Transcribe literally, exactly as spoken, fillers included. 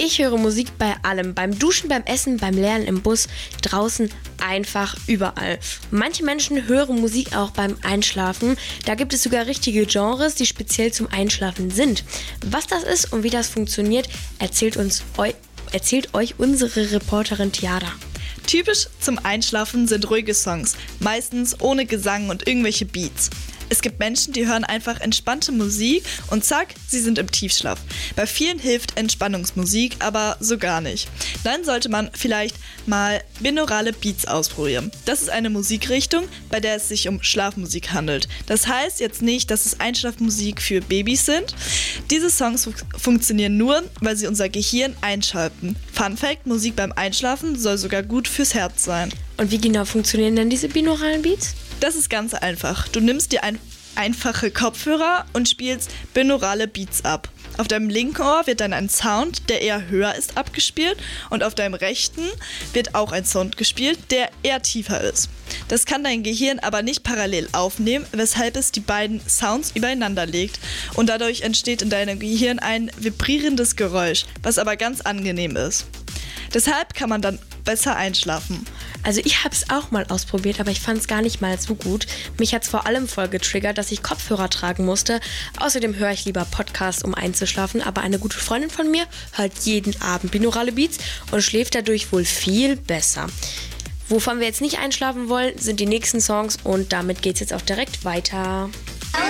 Ich höre Musik bei allem, beim Duschen, beim Essen, beim Lernen im Bus, draußen, einfach überall. Manche Menschen hören Musik auch beim Einschlafen. Da gibt es sogar richtige Genres, die speziell zum Einschlafen sind. Was das ist und wie das funktioniert, erzählt uns eu- erzählt euch unsere Reporterin Tiara. Typisch zum Einschlafen sind ruhige Songs, meistens ohne Gesang und irgendwelche Beats. Es gibt Menschen, die hören einfach entspannte Musik und zack, sie sind im Tiefschlaf. Bei vielen hilft Entspannungsmusik aber so gar nicht. Dann sollte man vielleicht mal binaurale Beats ausprobieren. Das ist eine Musikrichtung, bei der es sich um Schlafmusik handelt. Das heißt jetzt nicht, dass es Einschlafmusik für Babys sind. Diese Songs fu- funktionieren nur, weil sie unser Gehirn einschalten. Fun Fact: Musik beim Einschlafen soll sogar gut fürs Herz sein. Und wie genau funktionieren denn diese binauralen Beats? Das ist ganz einfach. Du nimmst dir ein, einfache Kopfhörer und spielst binaurale Beats ab. Auf deinem linken Ohr wird dann ein Sound, der eher höher ist, abgespielt und auf deinem rechten wird auch ein Sound gespielt, der eher tiefer ist. Das kann dein Gehirn aber nicht parallel aufnehmen, weshalb es die beiden Sounds übereinander legt und dadurch entsteht in deinem Gehirn ein vibrierendes Geräusch, was aber ganz angenehm ist. Deshalb kann man dann besser einschlafen. Also ich habe es auch mal ausprobiert, aber ich fand es gar nicht mal so gut. Mich hat es vor allem voll getriggert, dass ich Kopfhörer tragen musste. Außerdem höre ich lieber Podcasts, um einzuschlafen, aber eine gute Freundin von mir hört jeden Abend binaurale Beats und schläft dadurch wohl viel besser. Wovon wir jetzt nicht einschlafen wollen, sind die nächsten Songs und damit geht's jetzt auch direkt weiter.